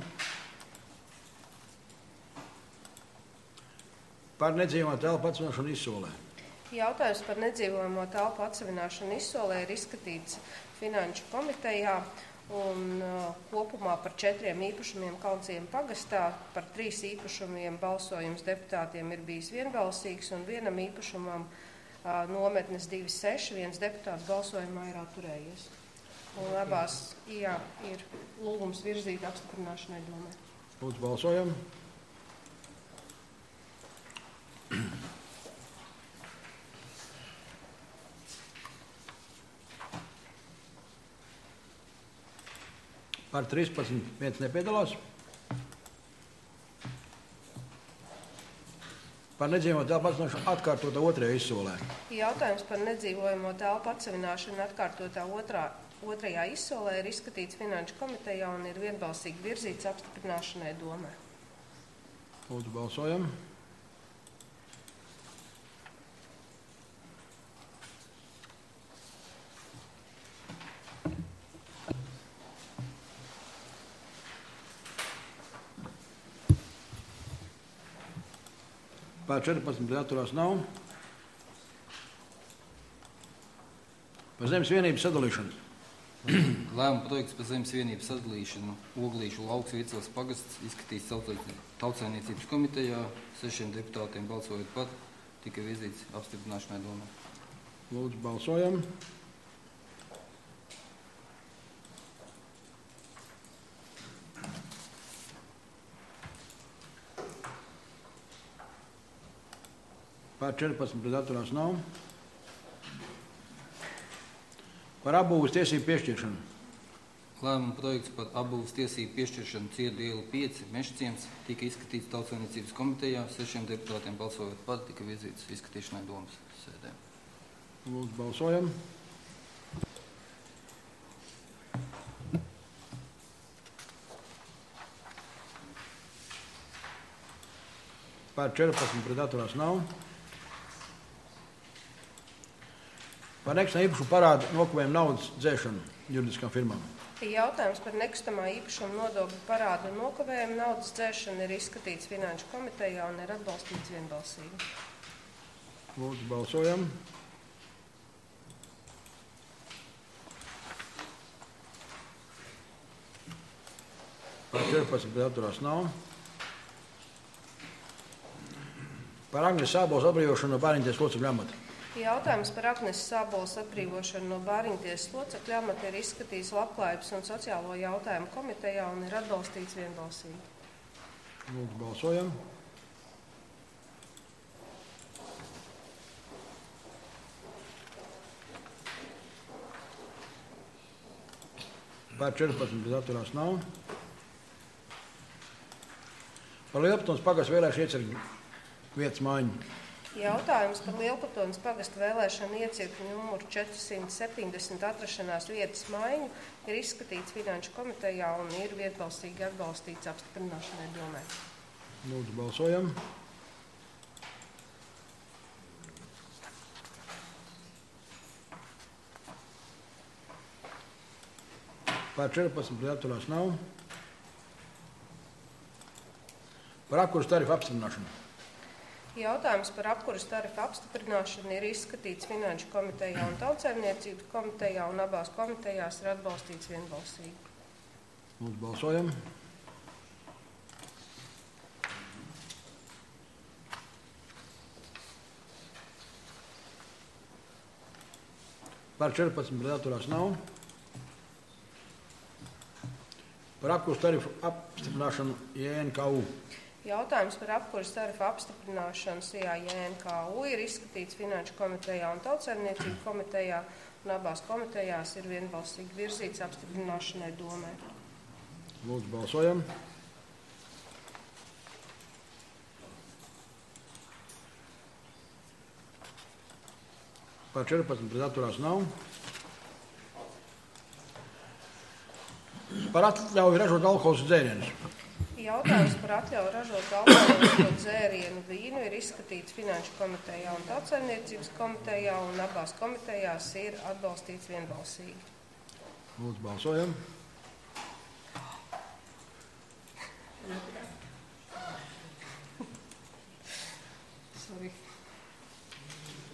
Par nedzīvojamo telpu atsevināšanu izsolē. Jautājums par nedzīvojamo telpu atsevināšanu izsolē ir izskatīts Finanšu komitejā Un kopumā par 4 īpašumiem Kalnciema pagastā, par 3 īpašumiem balsojums deputātiem ir bijis vienbalsīgs un vienam īpašumam nometnes 2-6, viens deputāts balsojumā ir atturējies. Un abās ir lūgums virzīt apstiprināšanai domē. Lūdzu, balsojam. Par 13 viens nepiedalās. Par nedzīvojamo telpu atsevināšanu atkārtotā otrajā izsolē. Jautājums par nedzīvojamo telpu atsevināšanu atkārtotā otrajā izsolē ir izskatīts Finanšu komitejā un ir vienbalsīgi virzīts apstiprināšanai domē. Lūdzu, balsojam. Par 14 atturās nav. Par zemes vienības sadalīšanu. Lēmuma projekts par zemes vienības sadalīšanu Oglīšu lauks Viecels pagasts izskatīts Tautsaimniecības komitejā. 6 deputātiem balsojot par, tika virzīts apstiprināšanai domē. Lūdzu, balsojam. Par 14 atturās nav. Par apbūves tiesību piešķiršanu. Lēmuma projekts par apbūves tiesību piešķiršanu Ciedu ielu 5 Mežciems tika izskatīts Tautsaimniecības komitejā. 6 deputātiem balsojot par, tika virzīts izskatīšanai domas sēdē. Lūdzu, balsojam. Par 14 atturās nav. Par nekustamā īpašuma parādu nokavējumu naudas dzēšanu juridiskām firmām. Jautājums par nekustamā īpašuma nodokļu parādu un nokavējumu naudas dzēšanu ir izskatīts Finanšu komitejā un ir atbalstīts vienbalsīgi. Lūdzu, balsojam. Par 14 atturās nav. Par Agnes Sāboles atbrīvošanu no Bāriņtiesas locekļu amata. Jautājums par Agneses Sāboles atbrīvošanu no Bāriņtiesas locekļu amata ir izskatīts Labklājības un sociālo jautājumu komitejā un ir atbalstīts vienbalsīgi. Lūdzu, balsojam. Par 14 atturās nav. Par Lielpatons pagastu vēlēšanu iecirkņu vietas maiņu. Jautājums par Lielpatonas pagasta vēlēšanu iecirkņu numuru 470 atrašanās vietas maiņu ir izskatīts Finanšu komitejā un ir vienbalsīgi atbalstīts apstiprināšanai domē. Lūdzu, balsojam. Par 14 atturās nav. Par apkuras tarifu apstiprināšanu. Jautājums par apkuras tarifu apstiprināšanu ir izskatīts Finanšu komitejā un Tautsaimniecības komitejā un abās komitejās ir atbalstīts vienbalsīgi. Lūdzu, balsojam. Par 14 atturās nav. Par apkuras tarifu apstiprināšanu JNKU. Jautājums par apkuras tarifu apstiprināšanu JNKU ir izskatīts Finanšu komitejā un Tautsaimniecības komitejā, un abās komitejās ir vienbalsīgi virzīts apstiprināšanai domē. Lūdzu, balsojam. Par 14 atturās nav. Par atļauju ražot alkohola dzērienus. Jautājums par atļauju ražot alkoholisko dzērienu vīnu ir izskatīts Finanšu komitejā un Tautsaimniecības komitejā, un abās komitejās ir atbalstīts vienbalsīgi. Lūdzu, balsojam.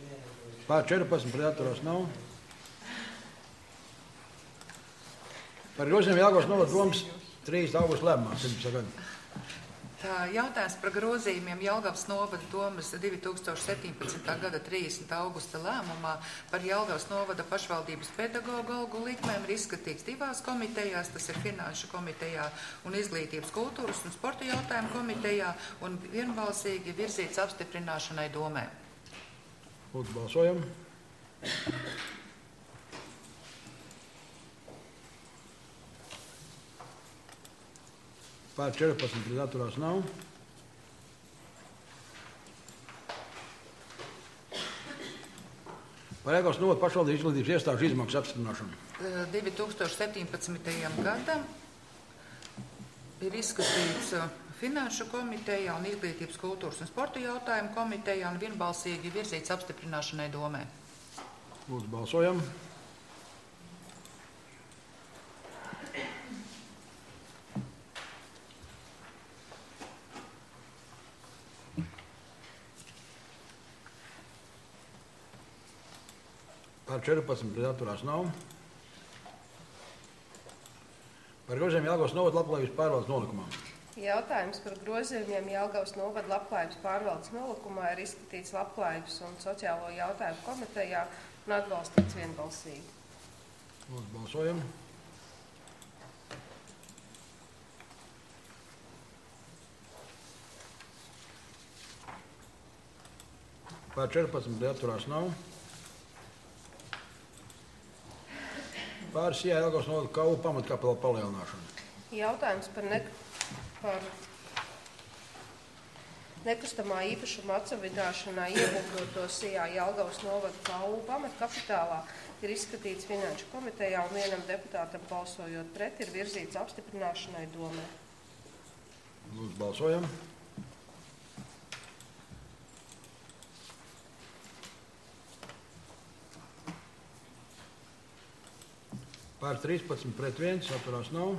Pār 14 pret atturās nav. Par grozījumiem Jelgavas novada domas 3. augusta lēmumā. Jautājums par grozījumiem Jelgavas novada domas 2017. gada 30. augusta lēmumā par Jelgavas novada pašvaldības pedagogu algu likmēm ir izskatīts 2 komitejās, tas ir Finanšu komitejā un Izglītības, kultūras un sporta jautājumu komitejā un vienbalsīgi virzīts apstiprināšanai domē. Lūdzu, balsojam. Pār 14 pret atturās nav. Par Jelgavas novada pašvaldības izglītības iestāžu izmaksu apstiprināšanu. 2017. gadam ir izskatīts Finanšu komitejā un Izglītības, kultūras un sporta jautājumu komitejā un vienbalsīgi virzīts apstiprināšanai domē. Lūdzu, balsojam. Par 14 pret atturās nav. Par grozījumiem Jelgavas novada labklājības pārvaldes nolikumā. Jautājums par grozījumiem Jelgavas novada labklājības pārvaldes nolikumā ir izskatīts Labklājības un sociālo jautājumu komitejā un atbalstīts vienbalsīgi. Lūdzu, balsojam. Par 14 pret atturās nav. Pāris Jelgavas novada KU pamatkapitāla palielināšanu. Jautājums par nekustamā īpašuma atsavināšanā iegūto SIA Jelgavas novada KU pamatkapitālā ir izskatīts Finanšu komitejā un vienam deputātam balsojot pret ir virzīts apstiprināšanai domē. Lūdzu, balsojam. Pār 13 pret 1, atturās nav.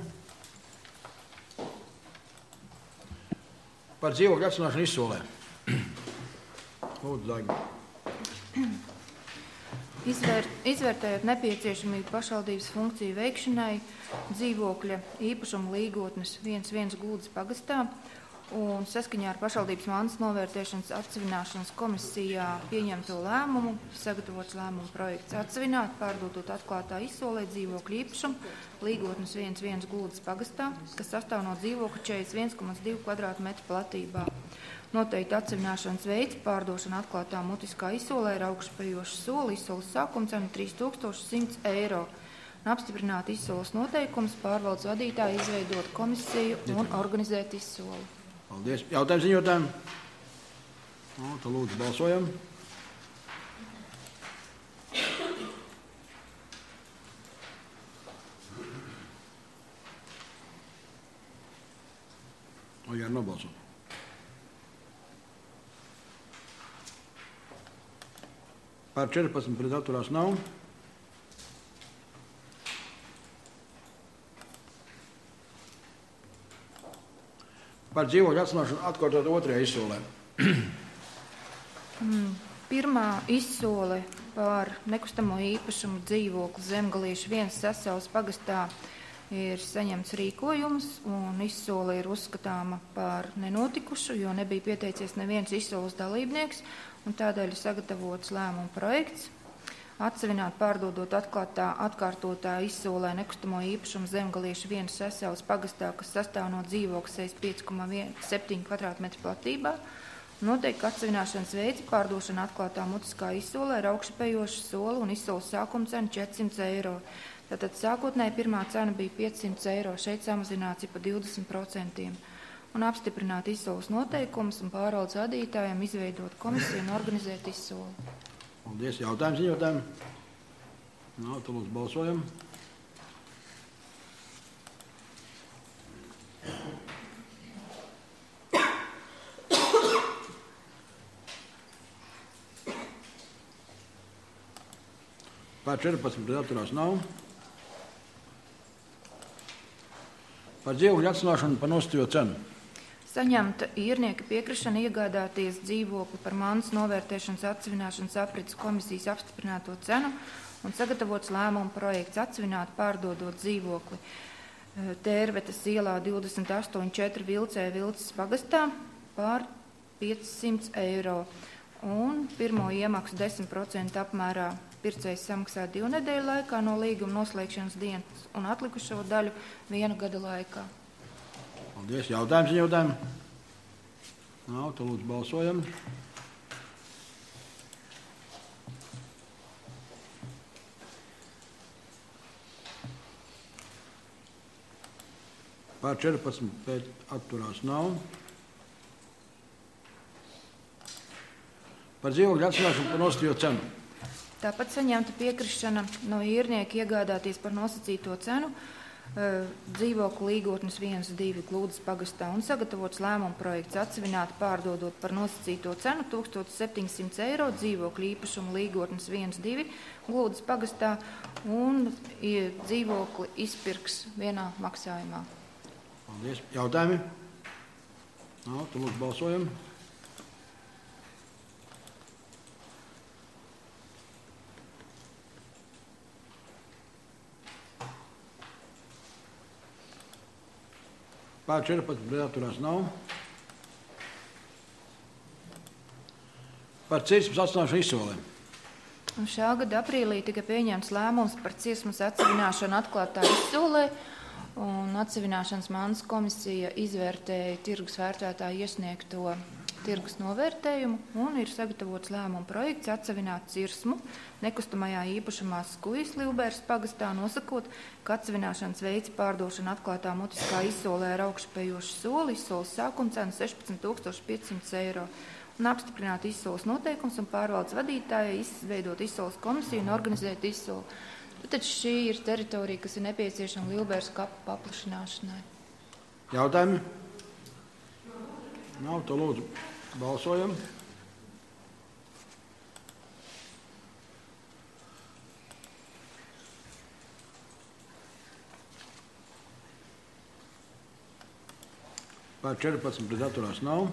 Par dzīvokļu atsināšanu izsolē. Lūdzu, Zaiga. Izvērtējot nepieciešamību pašvaldības funkciju veikšanai dzīvokļa īpašuma līgotnes 1.1 Guldas pagastā un saskaņā ar pašvaldības mantas novērtēšanas atsavināšanas komisijā pieņemto lēmumu, sagatavots lēmumu projekts atsavināt, pārdotot atklātā izsolē dzīvokļu īpašumu līgotnes 1.1 Guldas pagastā, kas sastāv no dzīvokļu 41,2 kvadrātmetru platībā. Noteikti atsavināšanas veids pārdošana atklātā mutiskā izsolē ir augšupejoša sola, izsoles sākuma cena 3100 eiro. Un apstiprināt izsoles noteikums, pārvaldes vadītāji izveidot komisiju un organizēt izsoli. Paldies. Jautājums ziņotājiem? Tad lūdzu balsojam. Jā, nobalsot. Pār 14 pret atturās nav. Par dzīvokļu atsināšanu atkārtot otrajā izsolē. Pirmā izsole par nekustamo īpašumu dzīvokli Zemgaliešu 1 Sasavas pagastā ir saņemts rīkojums, un izsole ir uzskatāma par nenotikušu, jo nebija pieteicies neviens izsoles dalībnieks, un tādēļ ir sagatavots lēmuma projekts. Atsavināt pārdodot atkārtotā izsolē nekustamo īpašumu Zemgaliešu 1 Sasavas pagastā, kas sastāv no dzīvokļa 65,7 kvadrātmetru platībā. Noteikti atsavināšanas veids pārdošana atklātā mutiskā izsolē ir augšupejoša sola un izsoles sākuma cena 400 eiro. Tātad sākotnēji pirmā cena bija 500 eiro, šeit samazināts pa 20%. Un apstiprināt izsoles noteikumus un pārvaldes vadītājiem izveidot komisiju un organizēt izsoli. Paldies. Jautājums ziņotājiem? Tad lūdzu balsojam. Pār 14 pret atturās nav. Par dzīvokļu atsināšanu par nosacīto cenu. Saņemta īrnieka piekrišana iegādāties dzīvokli par mantas novērtēšanas atsavināšanas aprits komisijas apstiprināto cenu un sagatavots lēmuma projekts atsevināt pārdodot dzīvokli Tērvetes ielā 28,4 Vilcē Vilces pagastā pār 500 eiro. Un pirmo iemaksu 10% apmērā pircējs samaksā 2 nedēļu laikā no līguma noslēgšanas dienas un atlikušo daļu 1 gada laikā. Paldies. Jautājumi? Nav, tad lūdzu balsojam. Pār 14 pēc atturās nav. Par dzīvokļu atsināšanu par nosacīto cenu. Tāpat saņemta piekrišana no īrnieka iegādāties par nosacīto cenu dzīvokļu Līgotnes 1-2 Glūdas pagastā un sagatavots lēmuma projekts atsevināt pārdodot par nosacīto cenu 1700 eiro dzīvokļu īpašumu Līgotnes 1-2 Glūdas pagastā un dzīvokli izpirks vienā maksājumā. Paldies. Jautājumi? Nav, tad lūdzu balsojam. Pār 14 pret atturās nav. Par cirsmas atsināšanu izsolēm. Šā gada aprīlī tika pieņemts lēmums par cirsmas atsevināšanu atklātā izsolē, un atsevināšanas mantas komisija izvērtēja tirgus vērtētāju iesniegto tirgus novērtējumu un ir sagatavots lēmuma projekts atsevināt cirsmu nekustamajā īpašumā Skujas Livbēras pagastā, nosakot, ka atsevināšanas veids pārdošana atklātā mutiskā izsolē ar augšupejošu soli, izsoles sākumcena 16,500 eiro un apstiprināt izsoles noteikums un pārvaldes vadītājai izveidot izsoles komisiju un organizēt izsoli. Tad šī ir teritorija, kas ir nepieciešama Livbēras kapu paplašināšanai. Jautājumi? Nav, to lūdzu balsojam. Pār 14 pret atturās nav.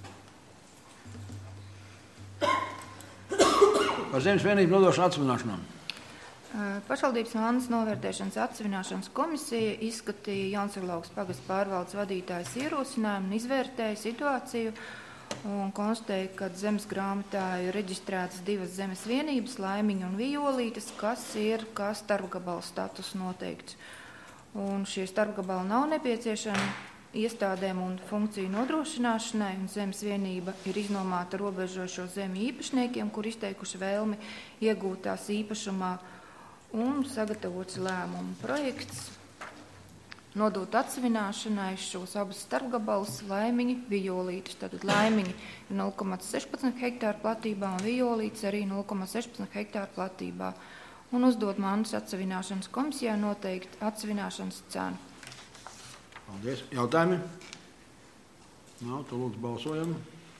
Par zemes vienību nodošanu atsevināšanām. Pašvaldības mantas novērtēšanas atsevināšanas komisija izskatīja Jaunsurlaugas pagasta pārvaldes vadītājas ierosinājumu un izvērtēja situāciju un konstatēja, ka zemes grāmatā ir reģistrētas 2 zemes vienības, Laimiņa un Vijolītes, kas ir kā starpgabalu status noteikts. Un šie starpgabali nav nepieciešami iestādēm un funkciju nodrošināšanai, un zemes vienība ir iznomāta robežošo zemi īpašniekiem, kur izteikuši vēlmi iegūt tās īpašumā, un sagatavots lēmumu projekts nodot atsevināšanai šos abus starpgabalus Laimiņi, Vijolītes. Tātad Laimiņi ir 0,16 hektāru platībā un Vijolītes arī 0,16 hektāru platībā. Un uzdot mantas atsevināšanas komisijā noteikt atsevināšanas cenu. Paldies. Jautājumi? Nav, to lūdzu balsojam.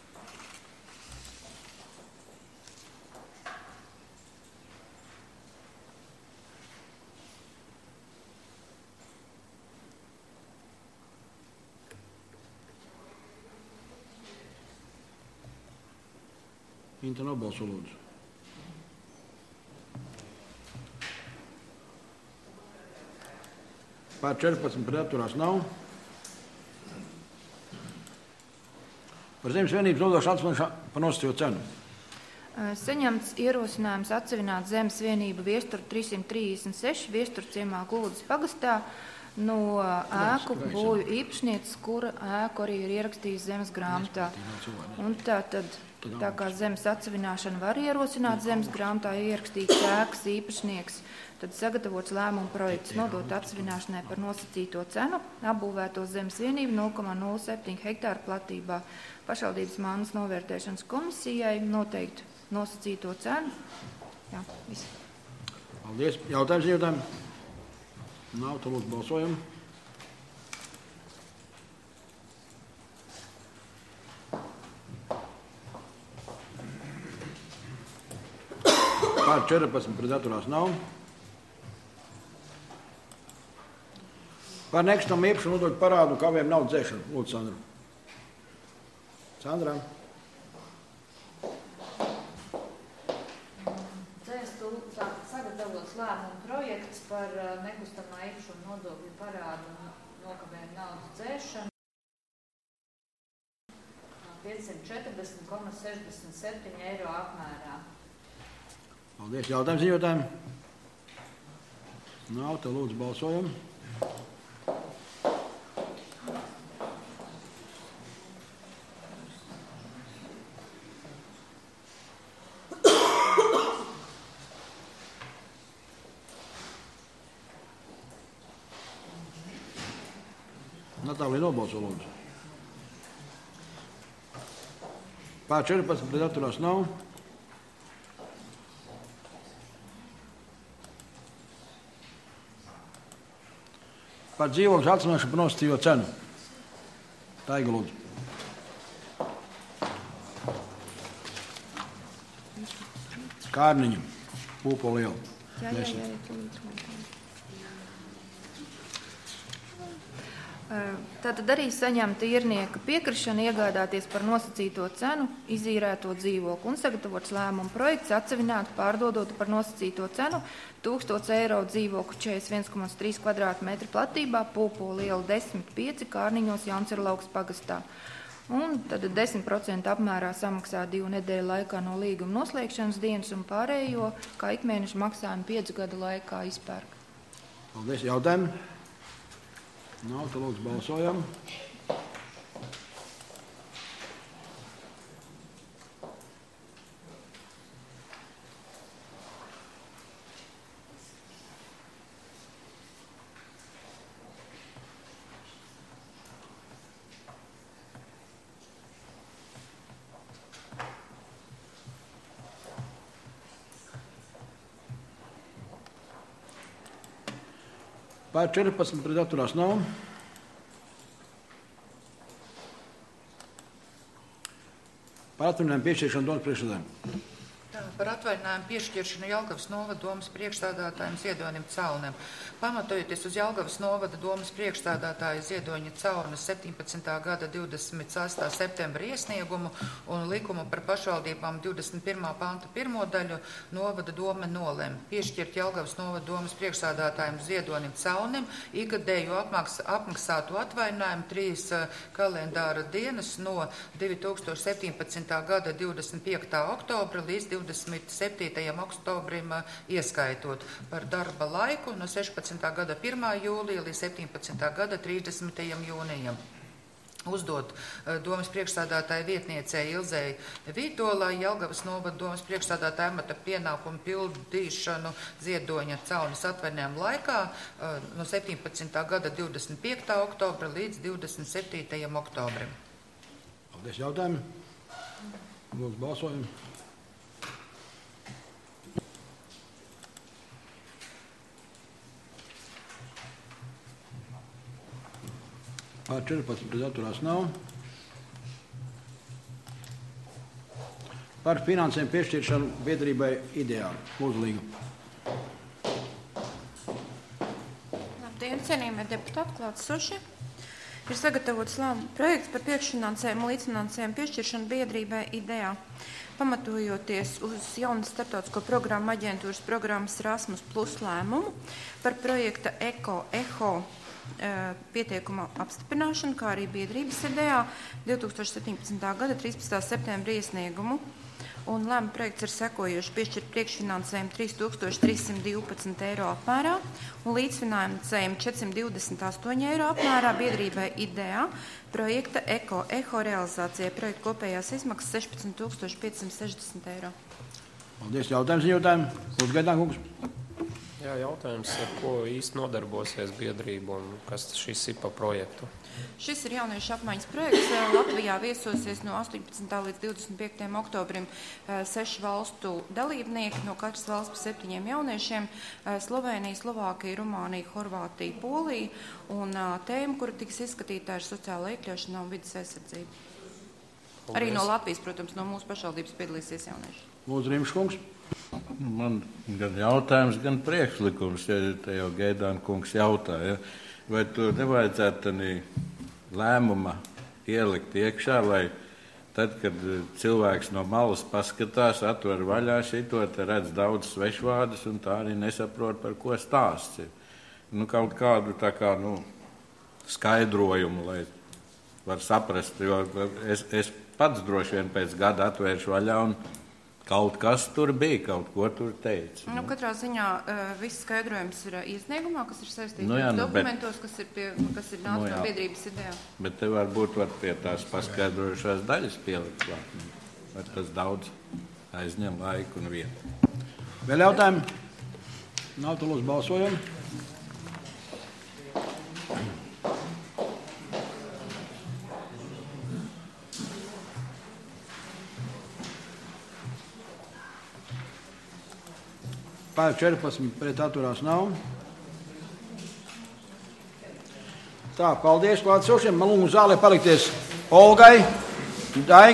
Inta nobalso lūdzu. Pār 14 pret atturās nav. Par zemes vienības nodošanu atsevināšanu par nosacīto cenu. Saņemts ierosinājums atsevināt zemes vienību Viestura 336 Viestura ciemā Glūdas pagastā no ēku būju īpašnieces, kura ēku arī ir ierakstījis zemes grāmatā. Un tā kā zemes atsevināšana var ierosināt zemes grāmatā ierakstīts ēkas īpašnieks, tad sagatavots lēmuma projekts nodot atsevināšanai par nosacīto cenu, apbūvēto zemes vienību 0,07 hektāru platībā. Pašvaldības mantas novērtēšanas komisijai noteikt nosacīto cenu. Jā, viss. Paldies. Jautājumi? Nav, tad lūdzu balsojam. Pār 14 pret atturās nav. Par nekustamā īpašumu nodokļu parādu un kaviem naudas dzēšanu. Lūdzu, Sandra. Sandra. Sagatavots lēmumu projekts par nekustamā īpašuma nodokļu parādu un nokavējumu naudas dzēšanu 540,67 eiro apmērā. Paldies. Jautājums ziņotājiem? Nav, tad lūdzu balsojam. Natālija nobalso, lūdzu. Pār 14 pret atturās nav. Par dzīvokļu atsināšanu par nosacīto cenu. Taiga, lūdzu. Kārniņam. Pūpo lielu. Tātad arī saņemta īrnieka piekrišana iegādāties par nosacīto cenu izīrēto dzīvokli un sagatavots lēmuma projekts atsevināt pārdodot par nosacīto cenu 1000 eiro dzīvokli 41,3 kvadrātmetru platībā, Pūpo liela 10,5 Kārniņos Jauncerlaugas pagastā. Un tad 10% apmērā samaksā 2 nedēļu laikā no līguma noslēgšanas dienas un pārējo, kā ikmēneša maksājumu 5 gadu laikā izpērk. Paldies. Jautājumi? Nav, tad lūdzu balsojam. Pār 14 pret atturās nav. Par atvaļinājumu piešķiršanu domas priekšsēdētājiem. Par atvaļinājumu piešķiršanu Jelgavas novada domas priekšstādātājiem Ziedonim Calnim. Pamatojoties uz Jelgavas novada domas priekšstādātāja Ziedoņa Calna 17. gada 28. septembra iesniegumu un likumu par pašvaldībām 21. panta 1. daļu, novada doma nolem piešķirt Jelgavas novada domas priekšstādātājiem Ziedonim Calnim ikgadēju apmaksātu atvaļinājumu 3 kalendāra dienas no 2017. gada 25. oktobra līdz 27. oktobrim ieskaitot par darba laiku no 16. gada 1. jūlija līdz 17. gada 30. jūnijam. Uzdot domas priekšstādātāja vietniecei Ilzei Vītolai Jelgavas novada domas priekšstādātāja amata pienākumu pildīšanu Ziedoņa Calnas atvaļinājuma laikā no 17. gada 25. oktobra līdz 27. oktobrim. Paldies. Jautājumi? Lūdzu balsojam. Pār 14 pret atturās nav. Par finansēm piešķiršanu biedrībai Ideāli. Lūdzu, Līga. Labdien, cienījamie deputāti, klātesošie. Ir sagatavots lēmuma projekts par priekšfinansējumu un līdzfinansējumu piešķiršanu biedrībai Ideā. Pamatojoties uz jaunas starptautisko programmu aģentūras programmas Erasmus Plus lēmumu par projekta EHO pieteikuma apstiprināšanu, kā arī biedrības Ideā 2017. gada 13. septembra iesniegumu. Un lēmuma projekts ir sekojoši piešķirt priekšfinansējumu 3312 eiro apmērā un līdzfinansējumu 428 eiro apmērā biedrībai Ideā projekta EHO realizācijai. Projekta kopējās izmaksas 16 560 eiro. Paldies. Jautājums ziņotājiem. Lūdzu, Gaidām kungs. Jā, jautājums, ar ko īsti nodarbosies biedrība un kas šis ir pa projektu? Šis ir jauniešu apmaiņas projekts. Latvijā viesosies no 18. līdz 25. oktobrim 6 valstu dalībnieki, no katras valsts pa 7 jauniešiem - Slovēnija, Slovākija, Rumānija, Horvātija, Polija. Un tēma, kura tiks izskatītā, ir sociāla iekļaušana un vidas aizsardzība. Paldies. Arī no Latvijas, protams, no mūsu pašvaldības piedalīsies jaunieši. Lūdzu, Rimšs kungs. Man gan jautājums, gan priekšlikums, ja te jau Gaidāna kungs jautāja, vai to nevajadzētu lēmuma ielikt iekšā, lai Tad, kad cilvēks no malas paskatās, atver vaļā šito, te redz daudz svešvārdus un tā arī nesaprot, par ko stāsts ir. Kaut kādu tā kā, skaidrojumu, lai var saprast, jo es pats droši vien pēc gada atvēršu vaļā un kaut kas tur bija, kaut ko tur teica. Katrā ziņā viss skaidrojums ir iesniegumā, kas ir saistīts ar dokumentos, kas ir nācis no biedrības idejā. Bet te varbūt var pie tās paskaidrojušās daļas pielikt klāt. Vai tas daudz aizņem laiku un vietu. Vēl jautājumi? Nav, tu lūdzu balsojam. Pār 14 pret atturās nav. Tā, paldies klātesošiem. Man lūdzu zālē palikties Olgai, Dai.